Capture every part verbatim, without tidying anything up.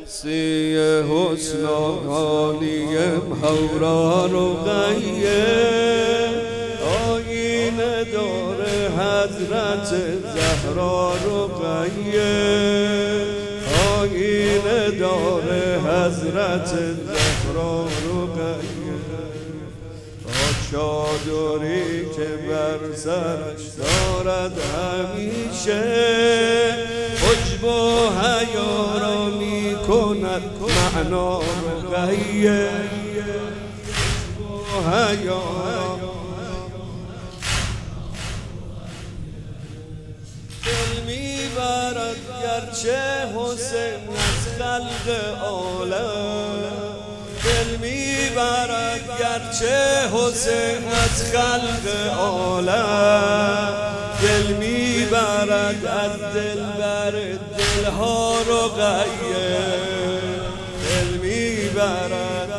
سی حسن عالیم هورا رقیه آینه دار حضرت زهرا رقیه آینه دار حضرت زهرا رقیه چادری که بر سرش دارد همیشه حجب و حیا را می کند معنا رقیه حجب و حیا دل می برد گرچه حسین از خلق عالم دل می برد گرچه حسین از خلق عالم دل می برد از دل بر دلها رقیه دل می برد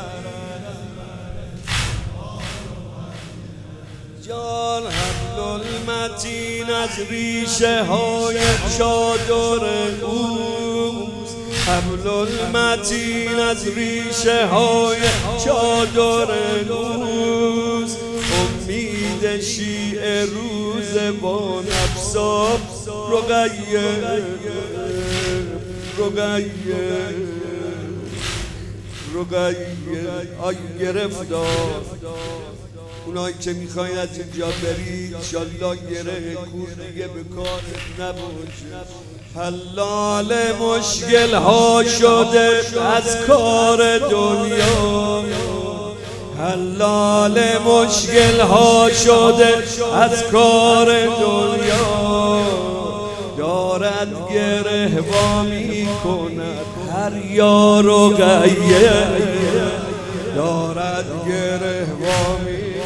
جان حبل المتین از ریشه های چادر اوست حبل المتین از ریشه های چادر اوست امید شیعه روز با نفساب رقیه رقیه رقیه آی گرفتار اونایی که میخواین از اینجا برید انشالله گره کور دیگه به کار نباشه حلال مشکل ها شده از کار دنیا حلال مشکل ها شده از کار دنیا دارد گره وا می کند هر یار رقیه دارد گره وا می